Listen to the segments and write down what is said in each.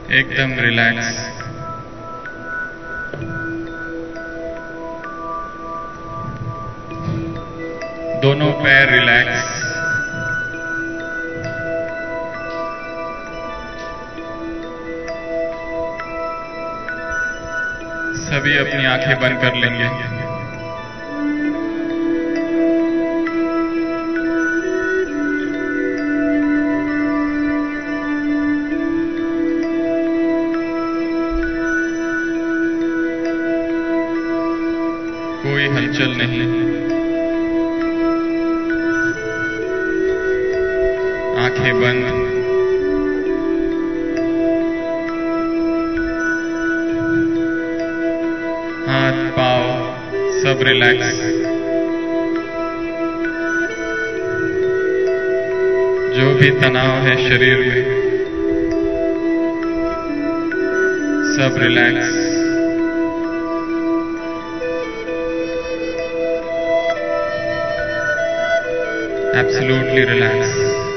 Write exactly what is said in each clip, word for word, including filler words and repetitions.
एकदम रिलैक्स। दोनों पैर रिलैक्स। सभी अपनी आंखें बंद कर लेंगे। कोई हलचल नहीं, आंखें बंद। हाथ पांव सब रिलैक्स। जो भी तनाव है शरीर में सब relax. Absolutely relaxed.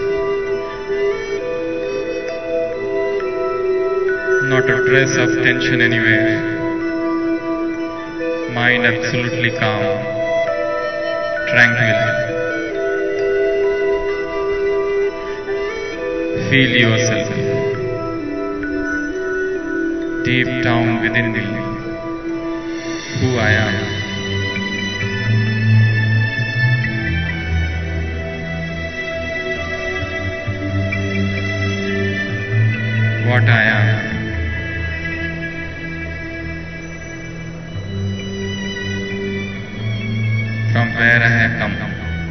Not a trace of tension anywhere. Mind absolutely calm, tranquil. Feel yourself deep down within me, who I am. What I am. From where I have come.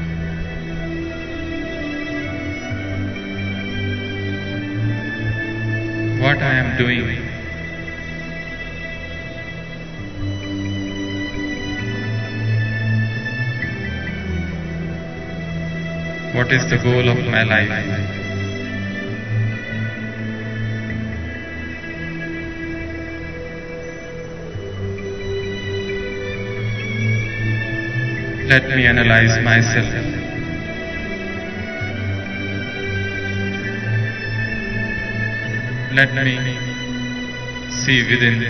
What I am doing. What is the goal of my life? Let me analyze myself. Let me see within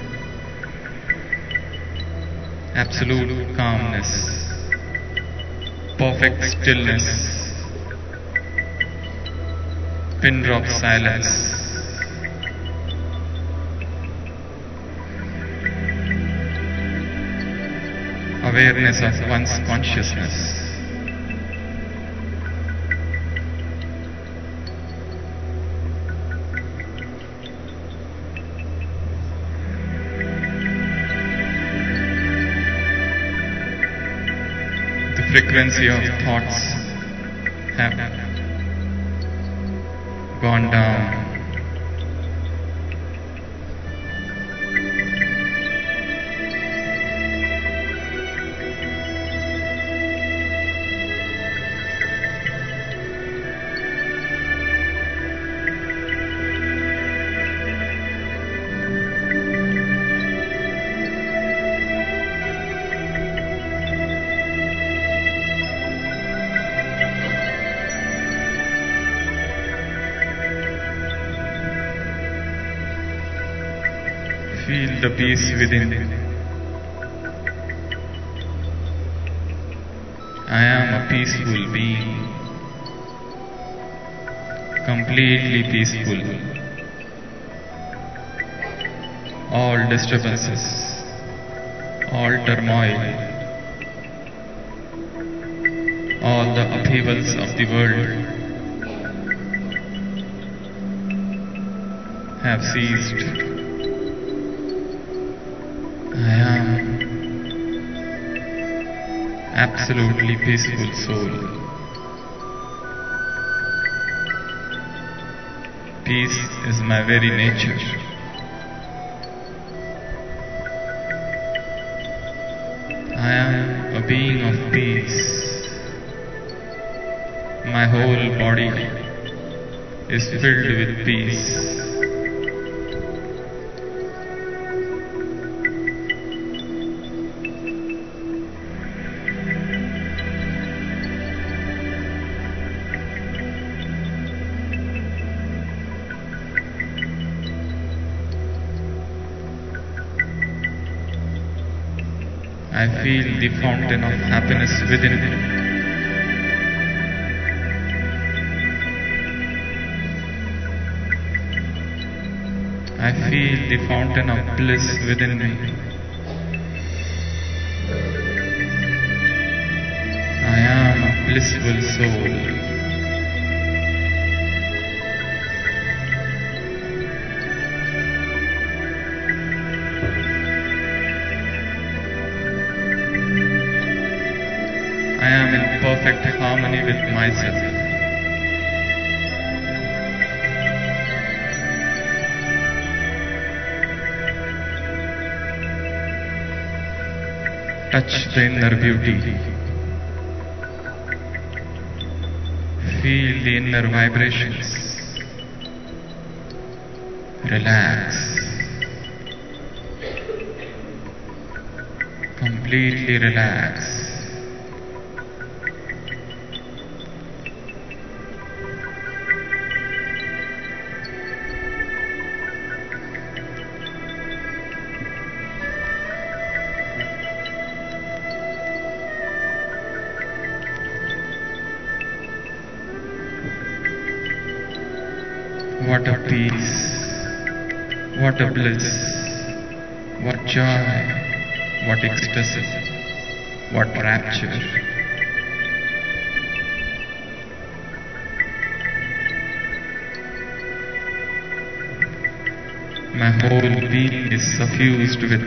absolute calmness, perfect stillness, pin drop silence. Awareness of one's consciousness. The frequency of thoughts have gone down. Feel the peace within. I am a peaceful being, completely peaceful. All disturbances, all turmoil, all the upheavals of the world have ceased. I am absolutely peaceful soul. Peace is my very nature. I am a being of peace. My whole body is filled with peace. I feel the fountain of happiness within me. I feel the fountain of bliss within me. I am a blissful soul. I am in perfect harmony with myself. Touch the inner beauty. Feel the inner vibrations. Relax. Completely relax. What a peace, what a bliss, what joy, what ecstasy, what rapture. My whole being is suffused with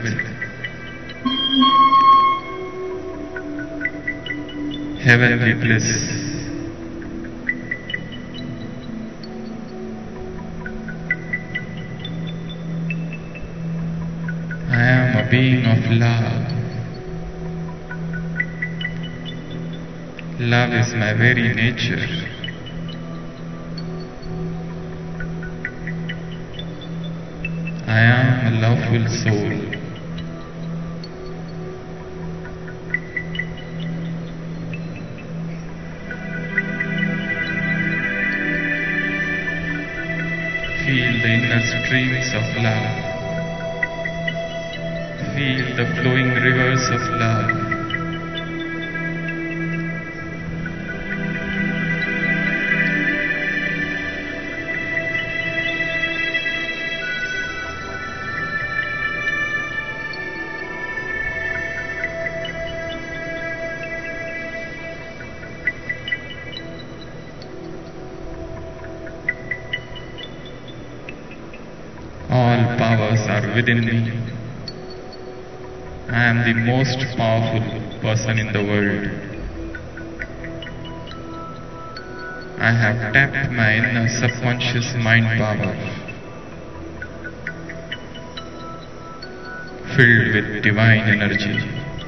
heavenly bliss. I am a being of love. Love is my very nature. I am a loveful soul. Feel the inner streams of love. Feel the flowing rivers of love. All powers are within me. I am the most powerful person in the world. I have tapped my inner subconscious mind power, filled with divine energy.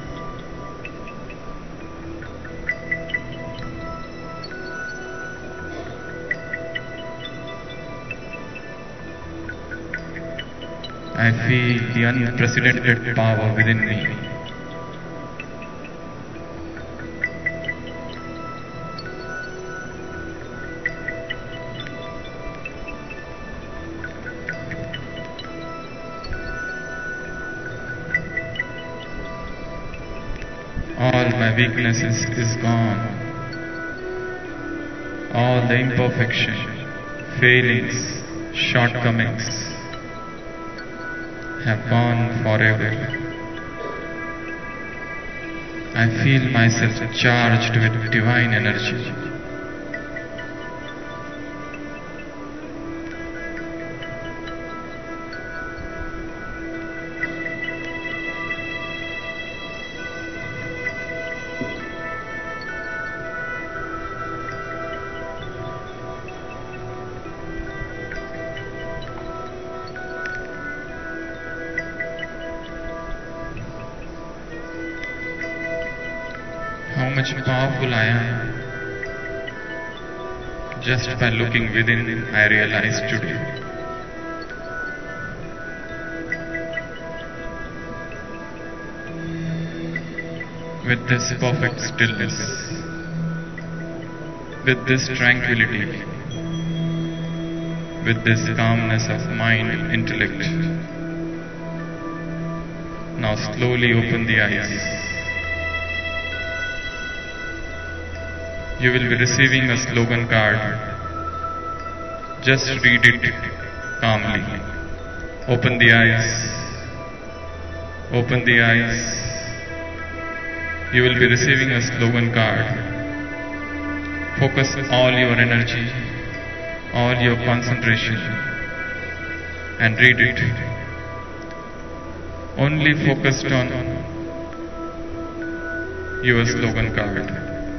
I feel the unprecedented power within me. All my weaknesses is gone. All the imperfection, failings, shortcomings have gone forever. I feel myself charged with divine energy. How much powerful I am. Just by looking within, I realize today. With this perfect stillness, with this tranquility, with this calmness of mind, intellect, now slowly open the eyes. you will be receiving a slogan card. Just read it calmly. Open the eyes. Open the eyes. You will be receiving a slogan card. Focus all your energy, all your concentration, and read it. Only focused on your slogan card.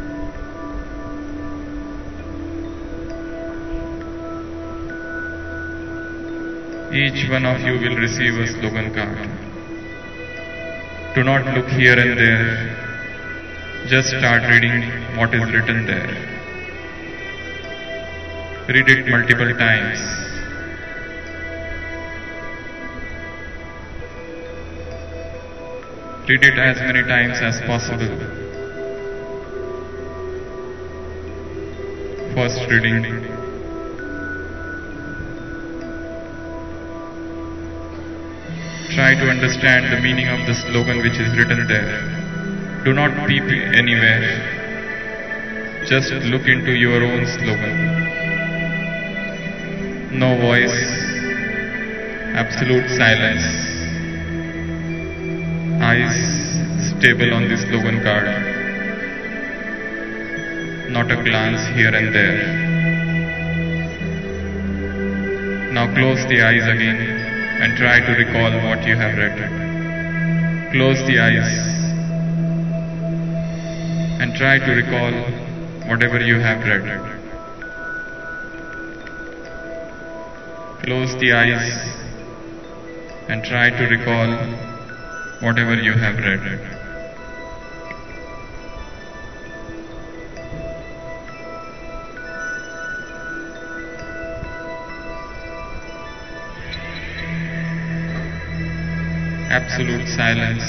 Each one of you will receive a slogan card. Do not look here and there. Just start reading what is written there. Read it multiple times. Read it as many times as possible. First reading. Try to understand the meaning of the slogan which is written there. Do not peep anywhere. Just look into your own slogan. No voice. Absolute silence. Eyes stable on the slogan card. Not a glance here and there. Now close the eyes again and try to recall what you have read. Close the eyes and try to recall whatever you have read. Close the eyes and try to recall whatever you have read. Absolute silence.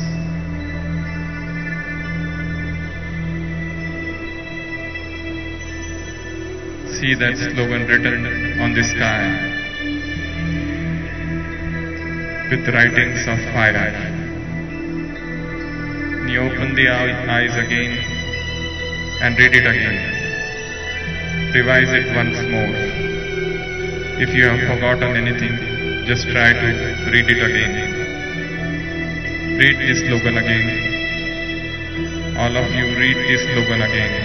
See that slogan written on the sky with writings of fire. You open the eyes again and read it again. Revise it once more. If you have forgotten anything, just try to read it again. Read this slogan again. All of you read this slogan again.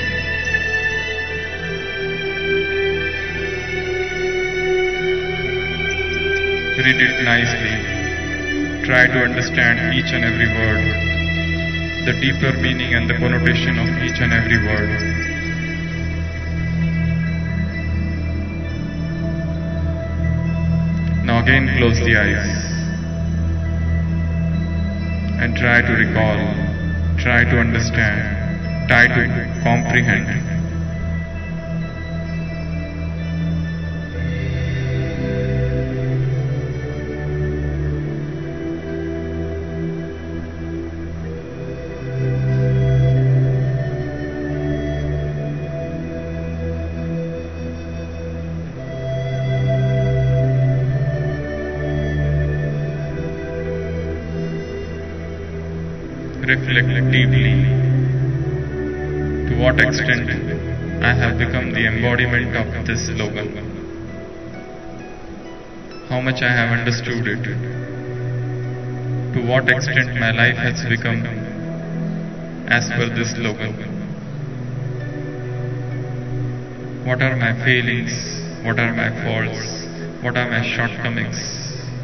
Read it nicely. Try to understand each and every word, the deeper meaning and the connotation of each and every word. Now again close the eyes and try to recall, try to understand, try to comprehend. Reflect deeply. To what extent I have become the embodiment of this slogan? How much I have understood it? To what extent my life has become as per this slogan? What are my failings? What are my faults? What are my shortcomings?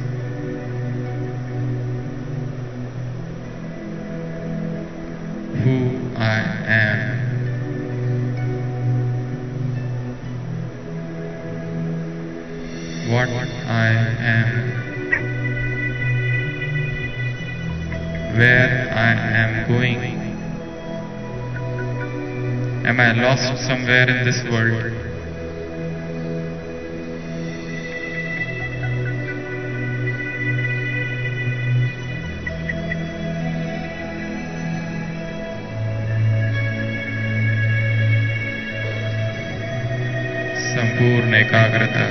Who I am. What I am. Where I am going. Am I lost somewhere in this world? संपूर्ण एकाग्रता,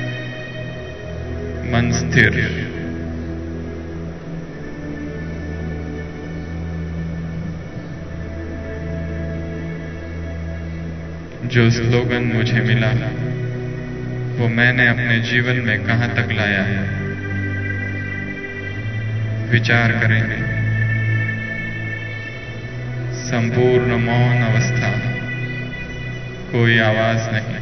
मन स्थिर, जो slogan मुझे मिला वो मैंने अपने जीवन में कहाँ तक लाया है। विचार करेंगे। संपूर्ण मौन अवस्था, कोई आवाज नहीं।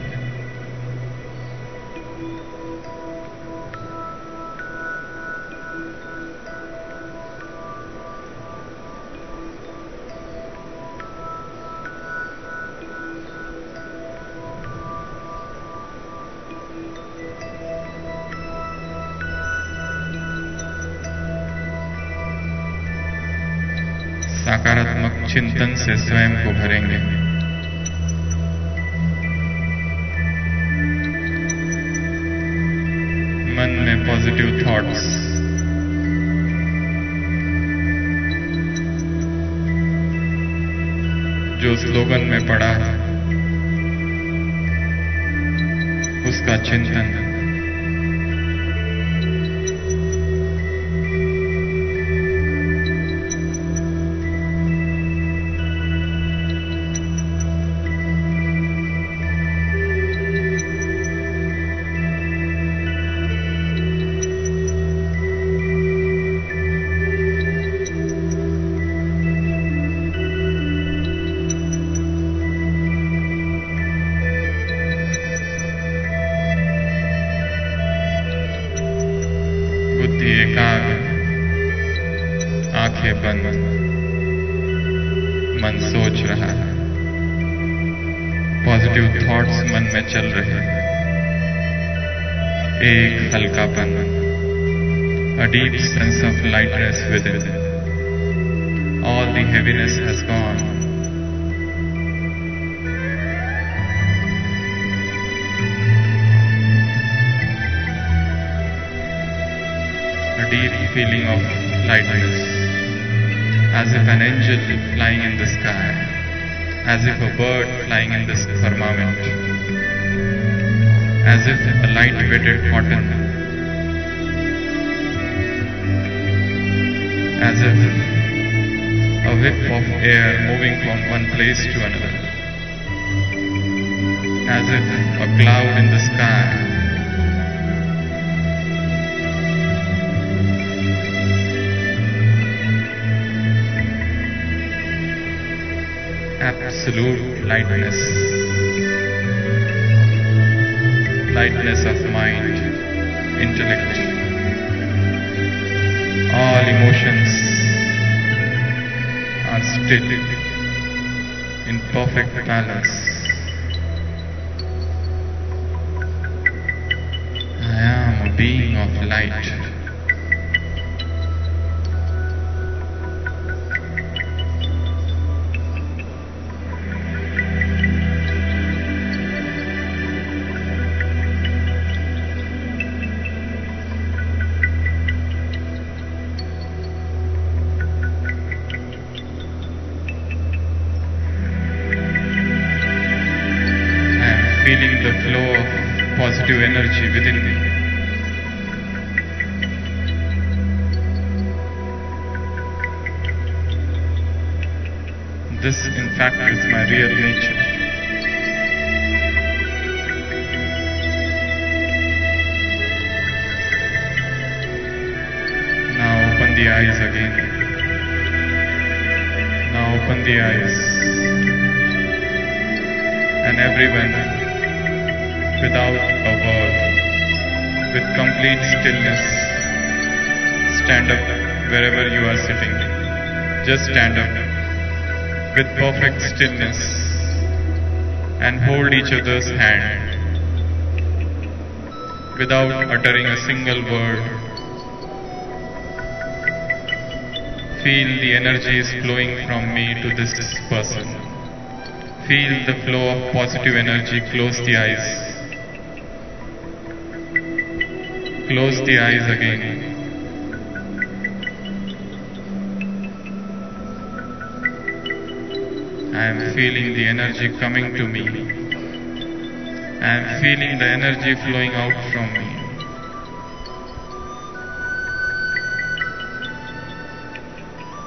सकारात्मक चिंतन से स्वयं को भरेंगे। मन में पॉजिटिव थॉट्स, जो स्लोगन में पढ़ा है उसका चिंतन। बुद्धि एकाग्र, आंखें बंद, मन सोच रहा है। पॉजिटिव थॉट्स मन में चल रहे हैं। एक हल्कापन, a deep sense of lightness within. All the heaviness has gone. A deep feeling of lightness, as if an angel flying in the sky, as if a bird flying in the firmament, as if a light-weighted cotton, as if a whiff of air moving from one place to another, as if a cloud in the sky, absolute lightness, lightness of mind, intellect. All emotions are still in perfect balance. I am a being of light. Feeling the flow of positive energy within me. This, in fact, is my real nature. Now open the eyes again. Now open the eyes. And everyone, without a word, with complete stillness, stand up wherever you are sitting. Just stand up with perfect stillness and hold each other's hand without uttering a single word. Feel the energy is flowing from me to this person. Feel the flow of positive energy. Close the eyes. Close the eyes again. I am feeling the energy coming to me. I am feeling the energy flowing out from me.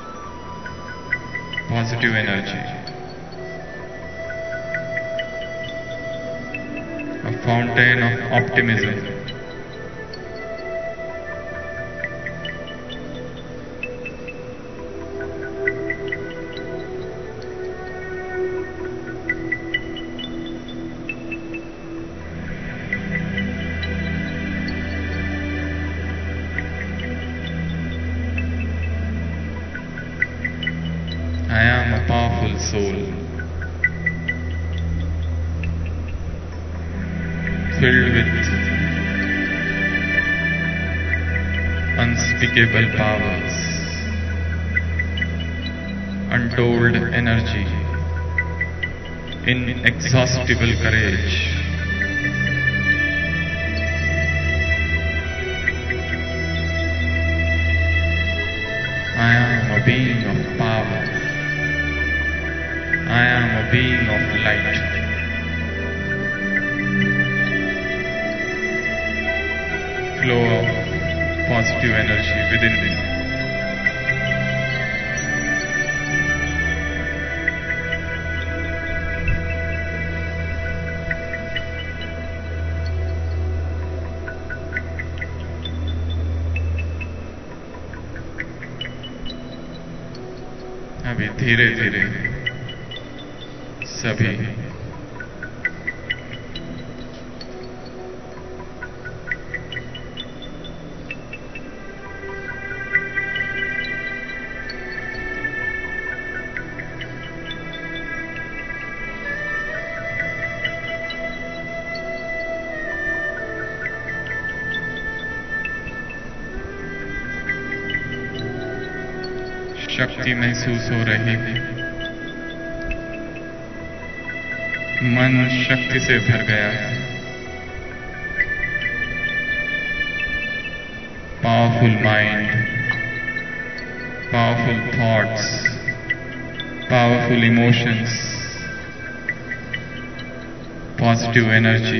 Positive energy. fountain of optimism. I am a powerful soul, filled with unspeakable powers, untold energy, inexhaustible courage. I am a being of power. I am a being of light. Flow of positive energy within me. अभी धीरे धीरे सभी शक्ति महसूस हो रही है। मन शक्ति से भर गया है। Powerful mind, powerful thoughts, powerful emotions, positive energy.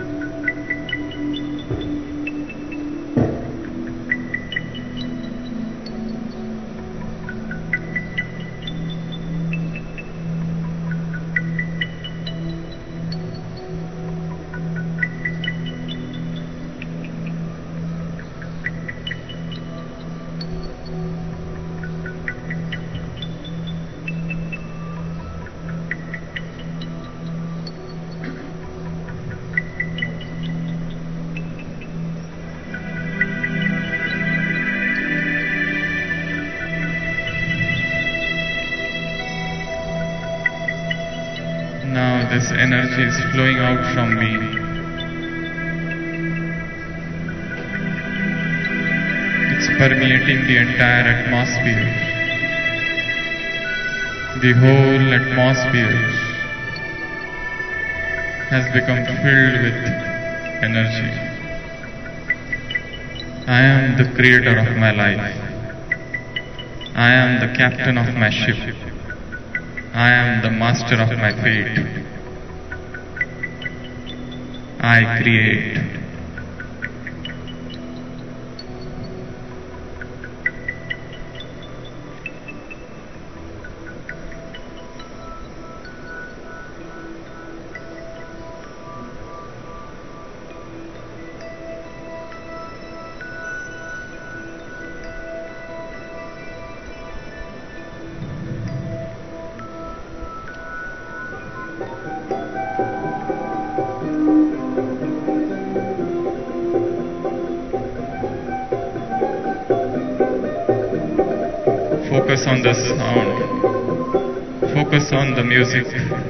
Now this energy is flowing out from me. It's permeating the entire atmosphere. The whole atmosphere has become filled with energy. I am the creator of my life. I am the captain of my ship. I am the master of my fate. I create. Focus on the sound. Focus on the music.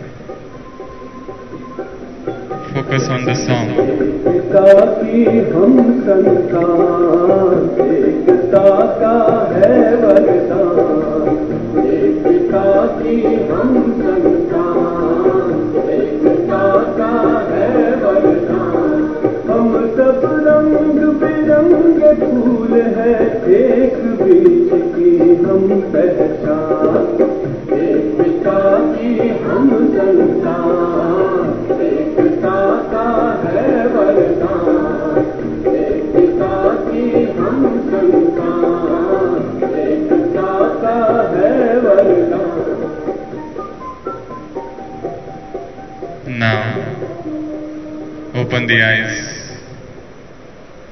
Focus on the song. एकता की हम संतान, एकता का है वरदान। एकता की हम संतान, एकता का है वरदान। हम सब रंग बिरंगे फूल है, एक बीज की हम पहचान। एकता की हम संतान, एकता का है वरदान। एकता की हम संतान, एकता का है वरदान। Now open the eyes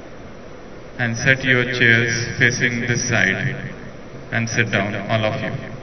and set your chairs facing this side and sit down, all of you.